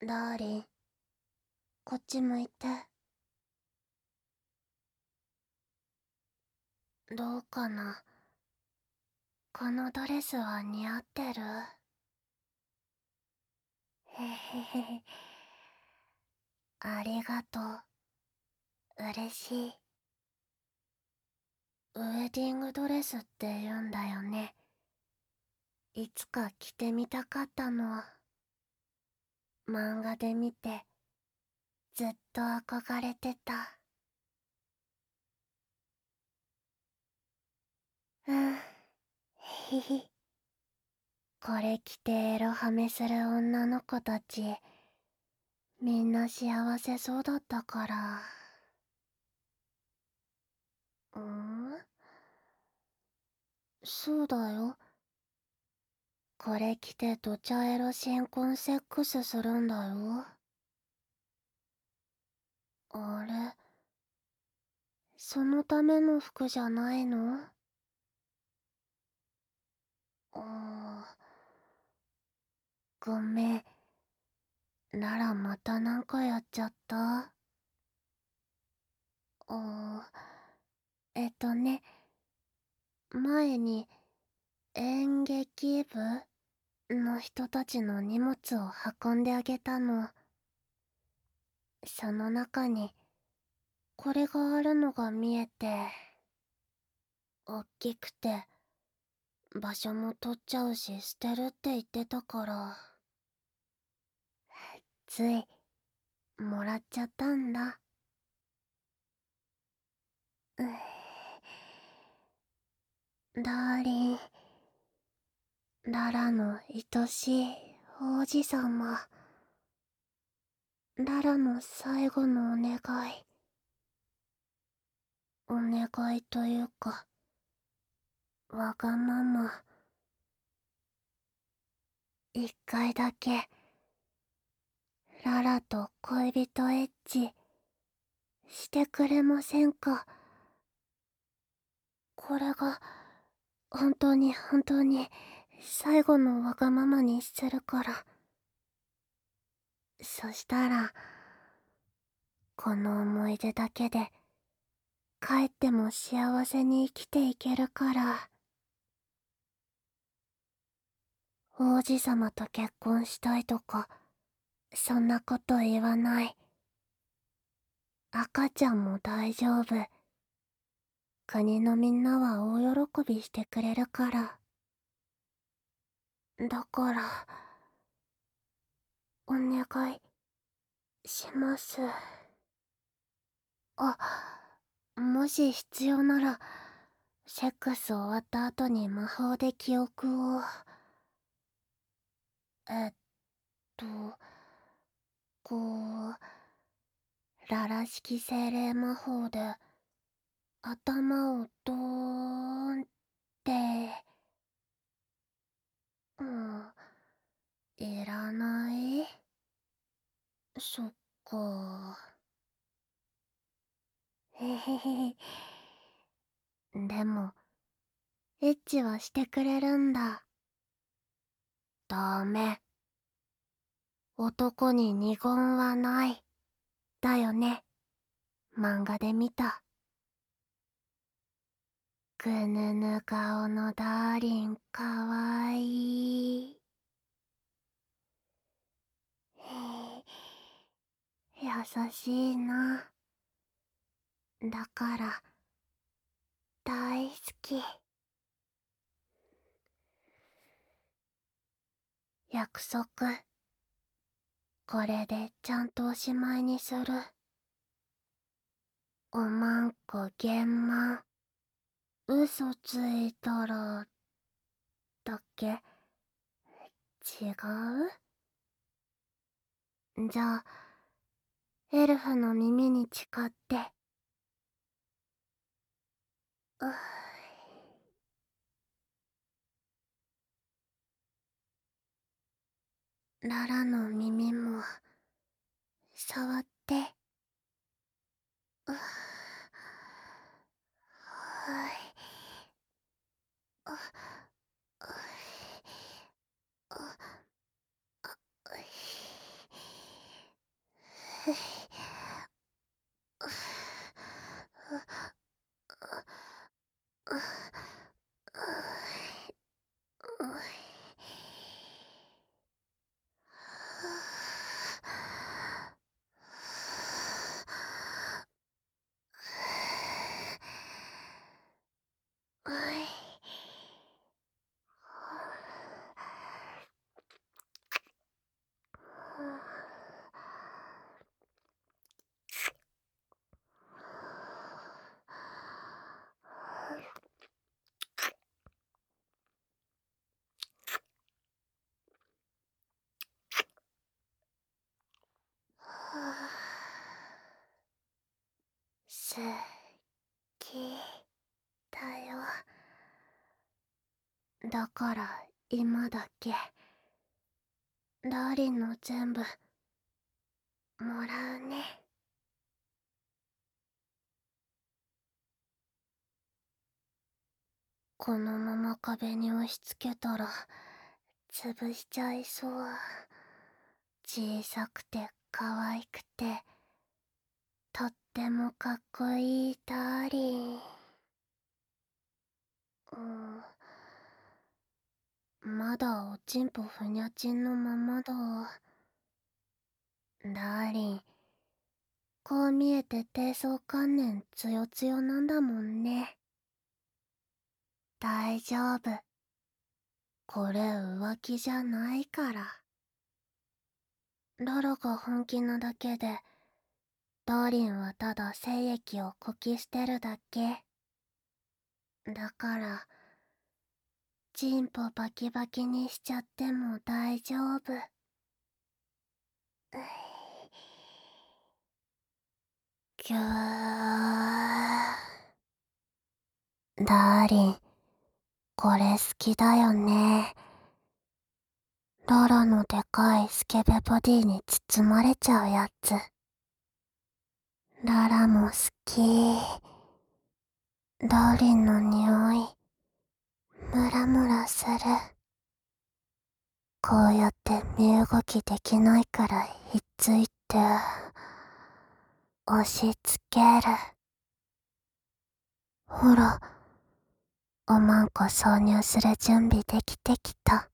ダーリン、こっち向いて。どうかな。このドレスは似合ってる？へへへ。ありがとう。嬉しい。ウェディングドレスって言うんだよね。いつか着てみたかったの。漫画で見て、ずっと憧れてた。うん。ひひ。これ着てエロハメする女の子たち、みんな幸せそうだったから。そうだよ。これ着てドチャエロ新婚セックスするんだよ。あれ、そのための服じゃないの？あー、ごめん。ならまたなんかやっちゃった？あね、前に演劇部の人たちの荷物を運んであげたの。その中にこれがあるのが見えて、おっきくて場所も取っちゃうし捨てるって言ってたから、ついもらっちゃったんだ。ダーリン、ララの愛しい王子様。ララの最後のお願い。お願いというか、わがまま。一回だけ、ララと恋人エッチ、してくれませんか？これが、本当に本当に、最後のわがままにするから。そしたら、この思い出だけで、帰っても幸せに生きていけるから。王子様と結婚したいとか、そんなこと言わない。赤ちゃんも大丈夫。国のみんなは大喜びしてくれるから。だから、お願いします。あ、もし必要なら、セックス終わった後に魔法で記憶を。えっと、こララ式精霊魔法で、頭をドーンって、うん、いらない？そっか。へへへへ。でも、エッチはしてくれるんだ。ダメ。男に二言はない。だよね。漫画で見た。ぐぬぬ顔のダーリンかわいい。優しいな。だから、大好き。約束。これでちゃんとおしまいにする。おまんこげんまん。嘘ついたら、だっけ？違う？じゃあ、エルフの耳に誓って。うっ。ララの耳も、触って。うっ。はい。うっ。うっ。うっ。 好きだよ。だから今だけダーリンの全部もらうね。このまま壁に押し付けたら潰しちゃいそう。小さくて可愛くてとってもかっこいいダーリン。まだおちんぽふにゃちんのままだ。ダーリン、こう見えて低層観念つよつよなんだもんね。大丈夫。これ浮気じゃないから。ララが本気なだけで、ダーリンはただ精液をこき捨てるだけ。だから、チンポバキバキにしちゃっても大丈夫。ぎゅー。ダーリン、これ好きだよね。ララのでかいスケベボディに包まれちゃうやつ。ララも好き。ダーリンの匂い、ムラムラする。こうやって身動きできないからひっついて、押し付ける。ほら、おまんこ挿入する準備できてきた。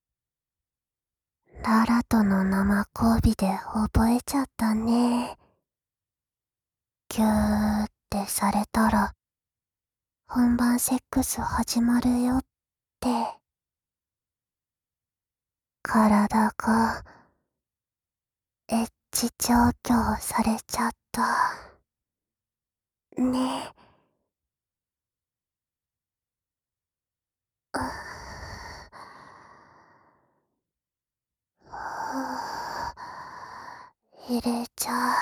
ララとの生交尾で覚えちゃったね。ギューってされたら、本番セックス始まるよって。体が、エッチ調教されちゃった。ね。入れちゃ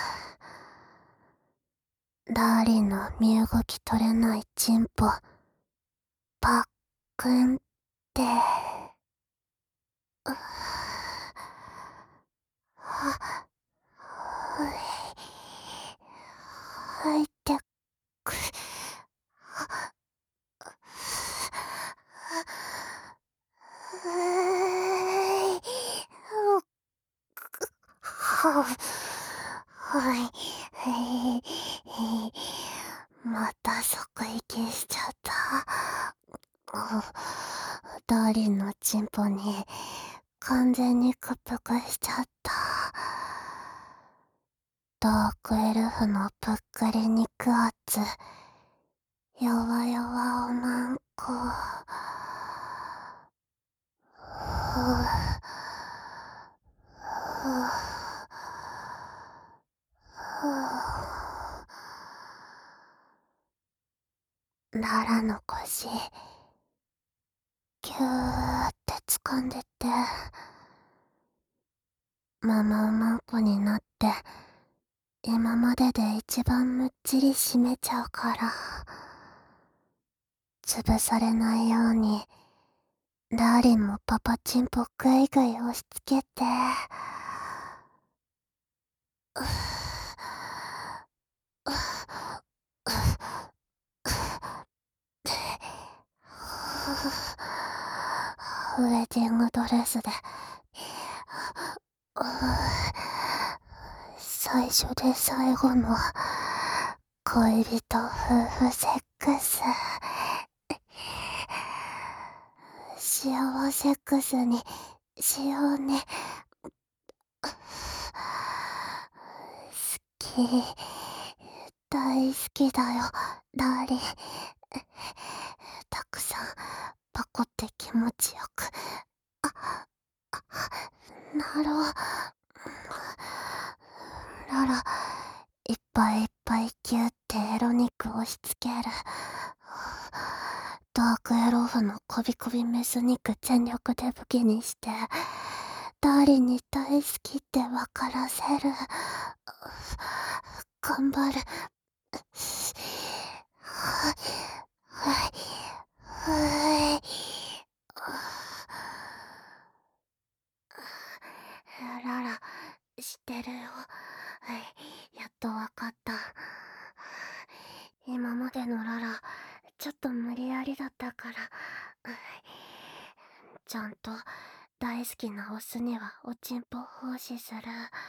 う。ダーリンの身動き取れないチンポ、パックンって。入ってく。また即息しちゃった。ダーリンのチンポに完全に屈服しちゃった。ダークエルフのぷっくり肉厚、弱々おまんこ。ララの腰、ぎゅーって掴んでて、ママおまんこになって、今までで一番むっちり締めちゃうから、潰されないように、ダーリンもパパチンポグイグイ押し付けて、ウェディングドレスで、 最初で最後の恋人夫婦セックス。幸せックスにしようね。好き。大好きだよ、ダーリン。たくさんパコって気持ちよく。なろう。ララ、いっぱいいっぱいギュってエロ肉押し付ける。ダークエロフのコビコビメス肉全力で武器にして、ダーリンに大好きって分からせる。頑張る。はい、はい。ララ、知ってるよ。やっとわかった。今までのララ、ちょっと無理やりだったから。ちゃんと大好きなオスにはおちんぽ奉仕する。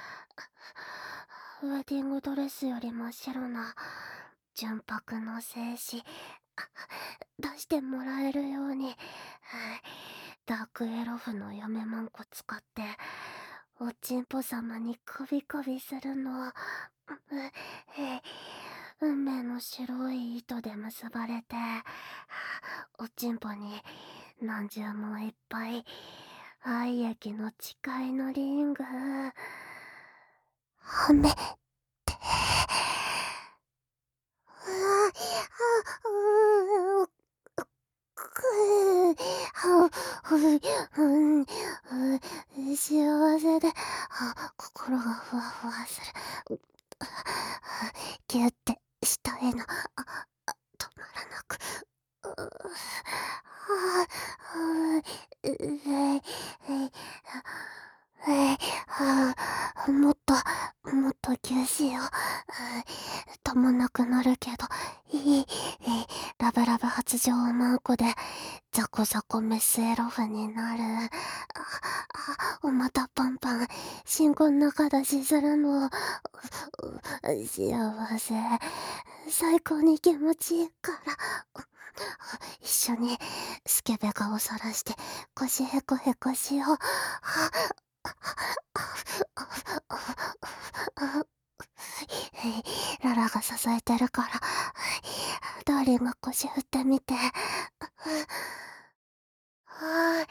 ウェディングドレスより真っ白な純白の精子出してもらえるように、ダークエロフの嫁マンコ使っておちんぽ様にコビコビするの。運命の白い糸で結ばれて、おちんぽに何重もいっぱい愛液の誓いのリングはめて。幸せで心がふわふわする。ギュって下への止まらなく。もっともっとギュしよう。止まんなくなるけどいい。ラブラブ発情マンコでザコザコメスエロフになる。お股パンパン信号の中出しするの。幸せ。最高に気持ちいいから。一緒にスケベ顔さらして腰へこへこしよう。ララが支えてるから、ダーリンが腰振ってみて。は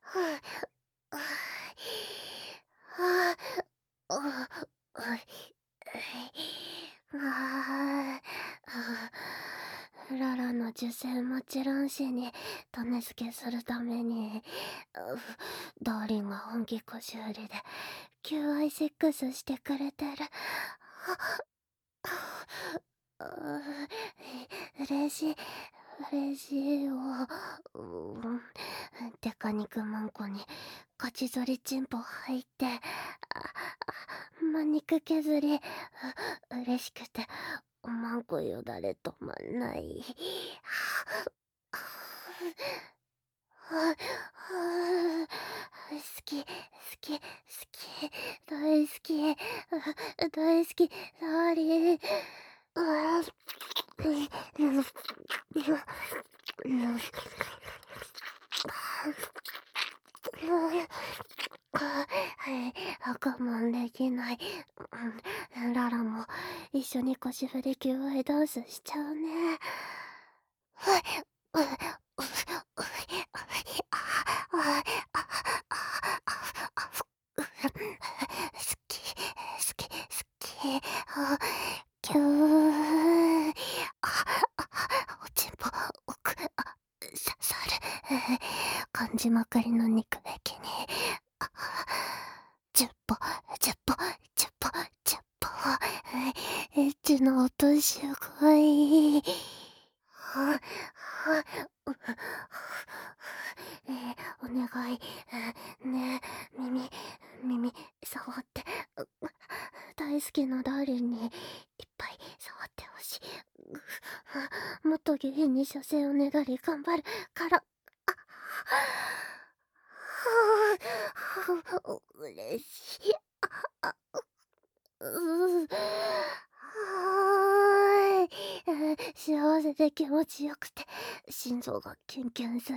ララの受精待ち卵子に種付けするために、ダーリンが本気腰振りで求愛セックスしてくれてる。嬉しい、嬉しいよ。デカ肉マンコにガチゾリチンポ入って、ま肉削り、嬉しくてマンコよだれ止まんない。好き、好き、好き、大好き、大好き、ダーリン。我慢できない。ララも一緒に腰振り求愛ダンスしちゃうね。好き、好き、好き。キュー。おちんぽ、奥、刺さる。感じまくりの肉壁に。10歩、10歩、10歩、10歩。エッチの音すごい。お願い。ねえ、耳、触って。大好きなダーリンにいっぱい触ってほしい。もっと下品に射精をねだり頑張るから。嬉しい。 気持ちよくて、心臓がキュンキュンする。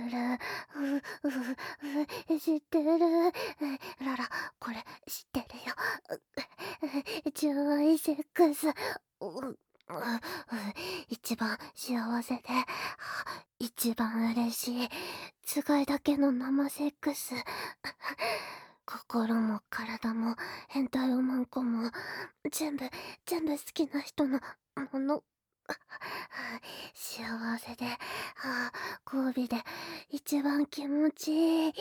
知ってる。ララ、これ知ってるよ。純愛セックス。一番幸せで、一番嬉しい。つがいだけの生セックス。心も体も変態おまんこも全部好きな人のもの。幸せで、交尾で一番気持ちいい。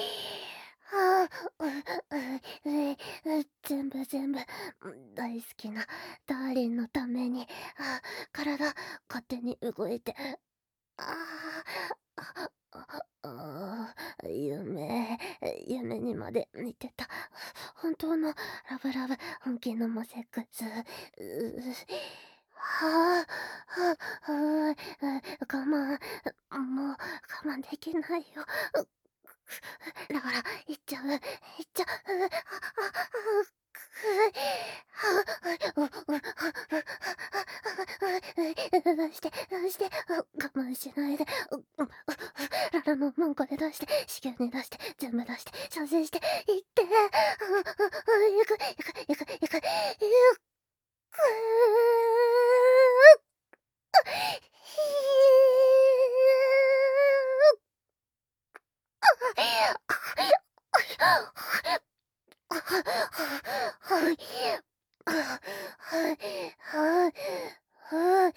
全部大好きなダーリンのために、体勝手に動いて、ああ、夢にまで似てた。本当のラブラブ、本気のマセックス。はあ、はあ、はあ、もう我慢できないよ。だから、行っちゃう、出して、我慢しないで、ララの文句で出して、子宮に出して、全部出して、射精して、行って、行く、はい。はい。はい。はい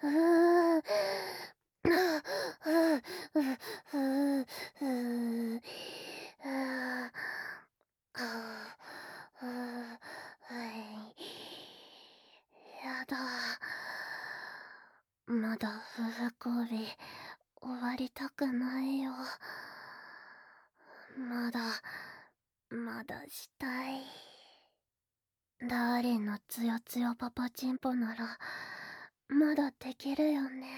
やだ。まだ夫婦交尾終わりたくないよ。まだしたい。ダーリンのつよつよパパチンポならまだできるよね。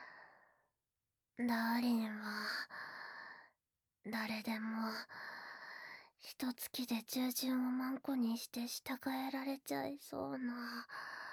ダーリンは誰でも一月で従順をマンコにして従えられちゃいそうな。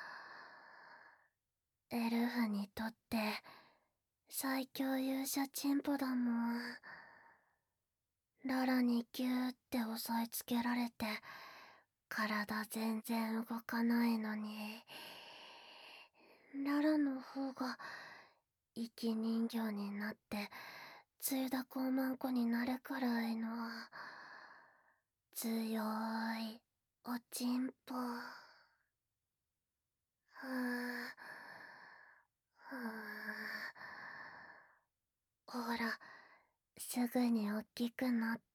エルフにとって最強勇者チンポだもん。ララにギューって押さえつけられて体全然動かないのに、ララの方が生き人形になってつゆだこまんこになるくらいの強いおちんぽ。ふぅふぅ、ほらすぐにおっきくなった。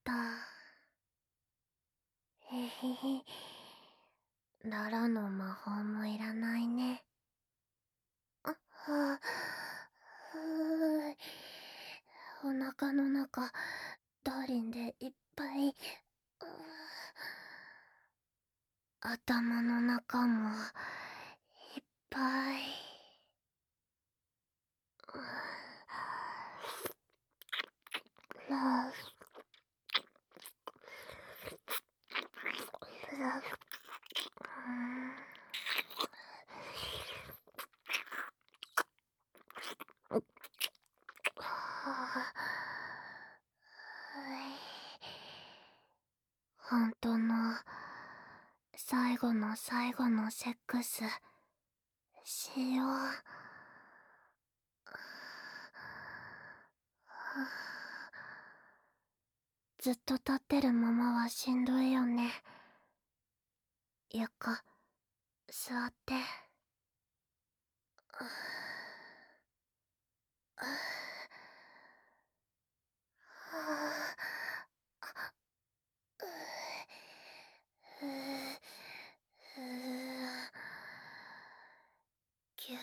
へへへ、ララの魔法もいらないね。はぁ、お腹の中ダーリンでいっぱい。頭の中もいっぱい。ララ本当の最後の最後のセックスしよう。ずっと立ってるままはしんどいよね。床座って。ぎゅー。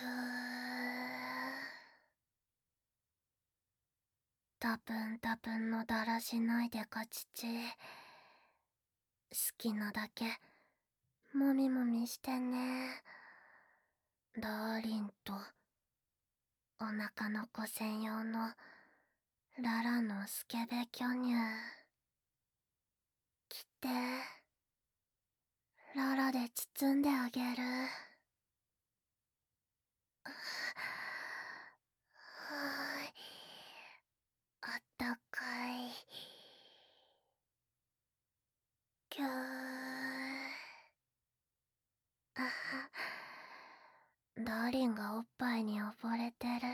たぷんたぷんのだらしないでかちち。好きなだけもみもみしてね。ダーリンとお腹の子専用のララのスケベ巨乳着て、ララで包んであげる。 ーリンがおっぱいに溺れてる。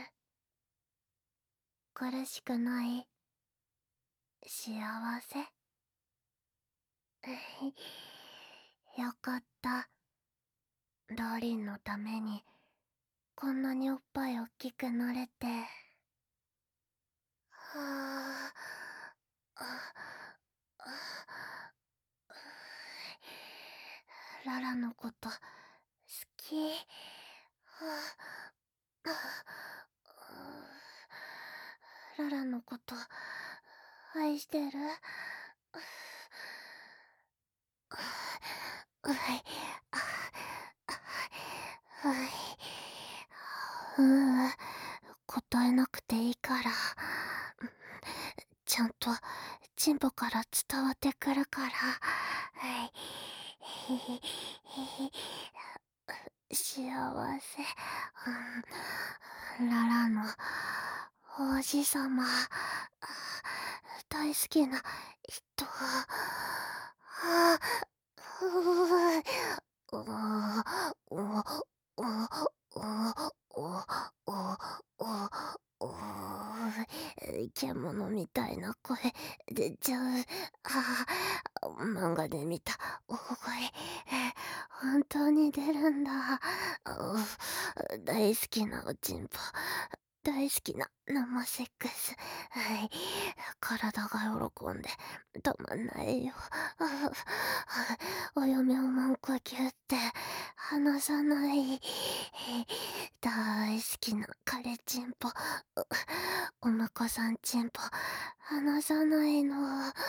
苦しくない？幸せ？よかった。ダーリンのためにこんなにおっぱいおっきくなれて。はあ、ララのこと好き。ララのこと愛してる。うい、うう、答えなくていいから。ちゃんとチンポから伝わってくるから。幸せ。ララの王子様、大好きな人。獣みたいな声出ちゃう。漫画で見た大声、本当に出るんだ。大好きなおちんぽ、大好きな生セックス。体が喜んでたまんないよ。お嫁を文句言って離さない。大好きな彼チンポ、お婿さんチンポ、離さないの。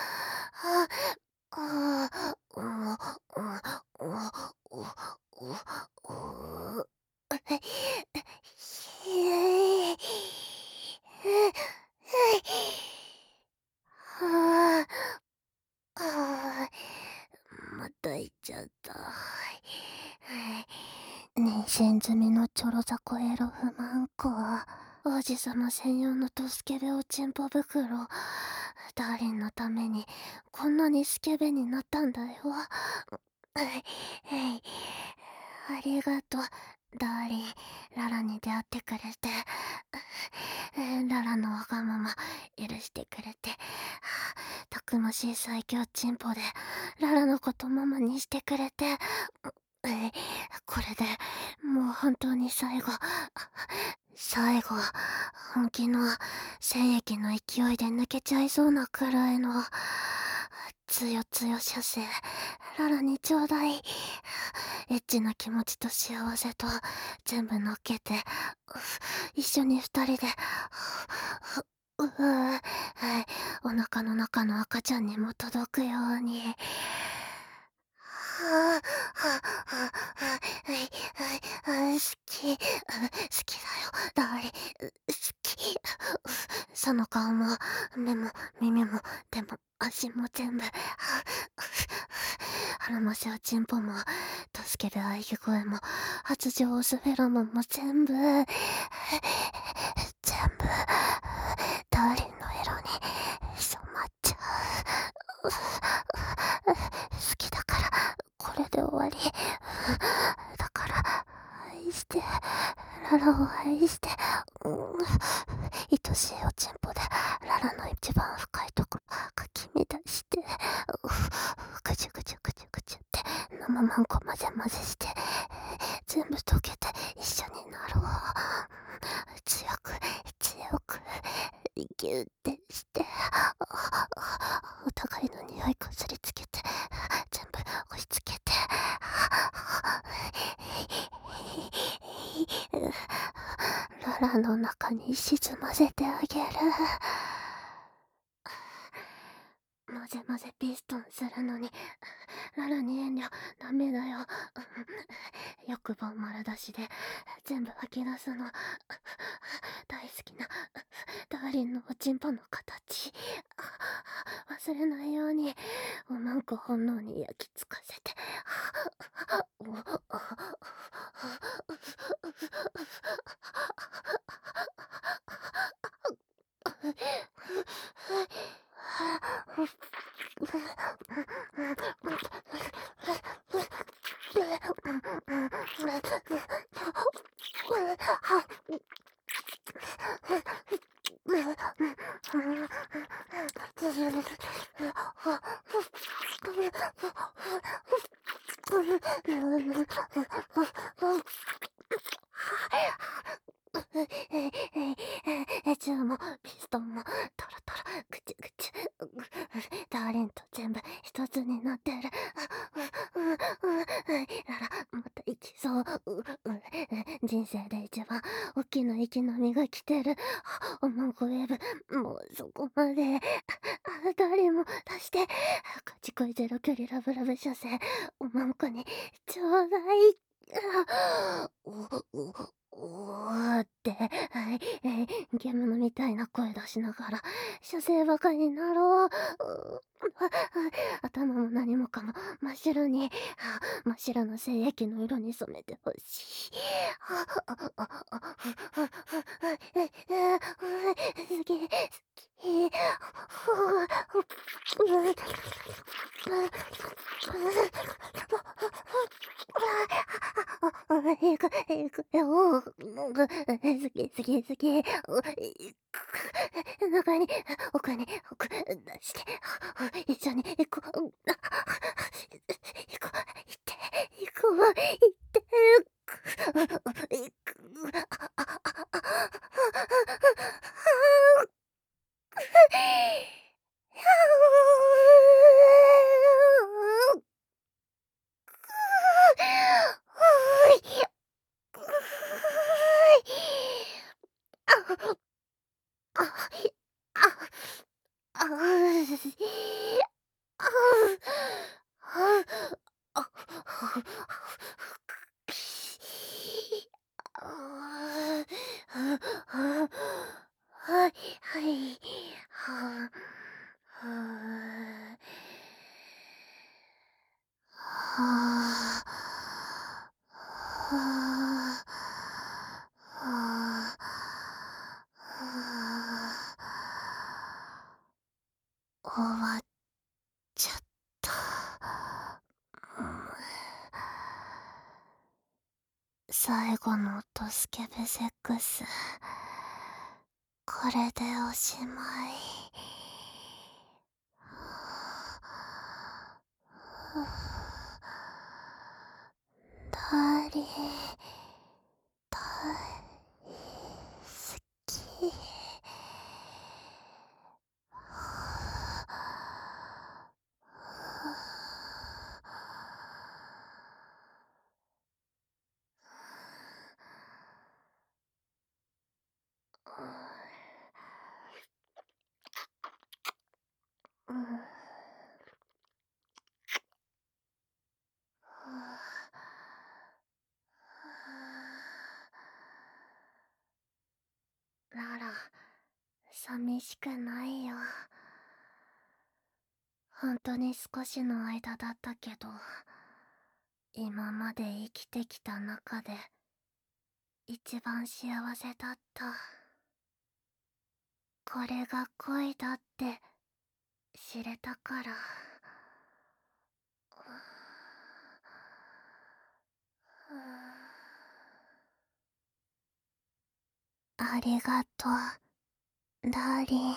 はあ、また言っちゃった。妊娠済みのチョロザコエロフマンコ。王子様専用のドスケベおちんぽ袋。ダーリンのためにこんなにスケベになったんだよ。ありがとう、ダーリン。ララに出会ってくれて、ララのわがまま許してくれて、たくましい最強チンポでララのことママにしてくれて、これでもう本当に最後、本気の精液の勢いで抜けちゃいそうなくらいのつよつよ射精、ララにちょうだい。エッチな気持ちと幸せと全部乗っけて、一緒に二人で、お腹の中の赤ちゃんにも届くように。好き、好きだよ、ダーリン、好き。その顔も、目も、耳も、手も、足も全部。腹マシおちんぽも、助ける喘ぎ声も、発情オスフェロモンも全部、ダーリンの色に染まっちゃう。好きだから、これで終わり。だから、愛して、ララを愛して、愛しいおちんぽで、ララの一番深いところ、かき乱して、ぐちゅぐちゅぐちゅぐちゅって、生マンコ混ぜ混ぜして、全部溶けて一緒になろう。強く、強く、ギュってして、お互いの匂いこすりつけて、全部押し付けて、ララの中に沈ませてあげる。混ぜ混ぜピストンするのに、ララに遠慮ダメだよ。欲望丸出しで全部吐き出すの。大好きなダーリンのおちんぽの形、忘れないようにおまんこ本能に焼き付かせて。 銃もピストンもトロトロぐちゅぐちゅ、ダーリンと全部一つになってる。ならまた行きそう。人生で一番大きな息のみが来てる。おまんこウェーブ、もうそこまで。ダーリンも出して。こっちこいゼロ距離ラブラブ射精、おまんこにちょうだい。って、はい、獣みたいな声出しながら、射精バカになろう。頭も何もかも真っ白に、真っ白な精液の色に染めてほしい。好き、好き。行くよ。好き、好き、好き。中に、奥に、奥、出して、一緒に行こう。行こう、行って、行こう、行って、行く。はい、はい。はあ、はあ、はあ、はあ、はあ、終わっちゃった。最後のドスケベセックス、これでおしまい。ダーリン、大好き。うん。ララ、寂しくないよ。本当に少しの間だったけど、今まで生きてきた中で一番幸せだった。これが恋だって知れたから。ありがとう、ダーリン。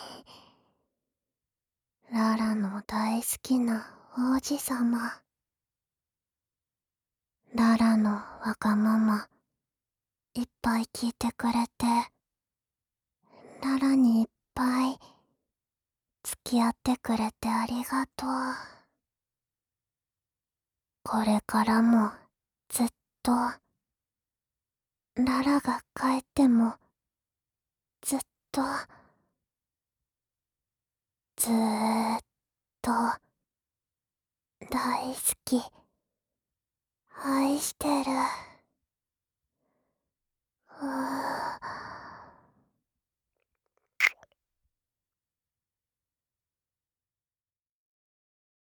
ララの大好きな王子様。ララのわがままいっぱい聞いてくれて、ララにいっぱい付き合ってくれてありがとう。これからもずっと、ララが帰ってもずっと、ずーっと大好き、愛してる。うー